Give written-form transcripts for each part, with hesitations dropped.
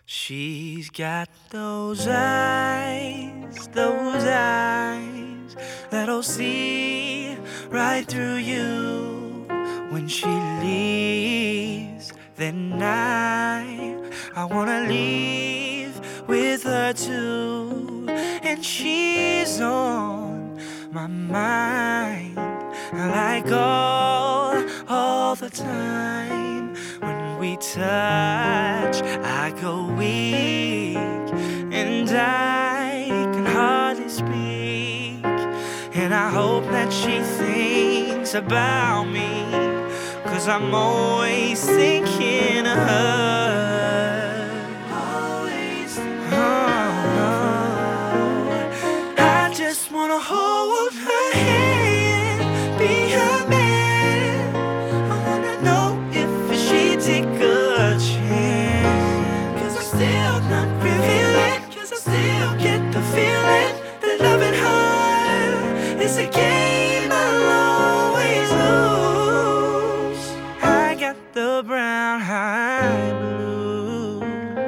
She's got those eyes that'll see right through you. When she leaves, then I wanna leave with her too. And she's on my mind like all the time. When we touch, I go weak and I can hardly speak. And I hope that she thinks about me, 'cause I'm always thinking of her. Oh, I just wanna hold her hand, be her man. I wanna know if she'd take a chance, 'cause I'm still not revealing, 'cause I still get the feeling that loving her is a game I'll always lose. I got the brown high blues.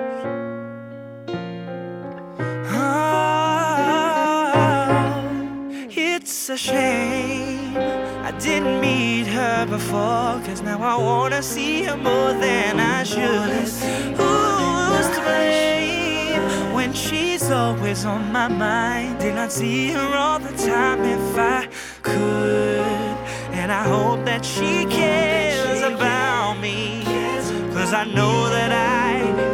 Oh, it's a shame I didn't meet her before, 'cause now I wanna see her more than I should. Who's to blame when she's always on my mind? Did not see her all the time if I could. And I hope that she cares about me, 'cause I know that I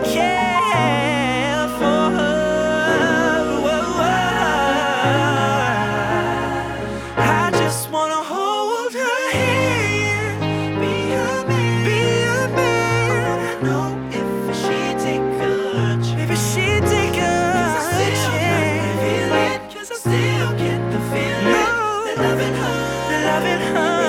care for her. I just wanna hold her hand, be her man, be her man. I know if she'd take a chance, if she'd take a chance, 'cause I still get the feeling that loving her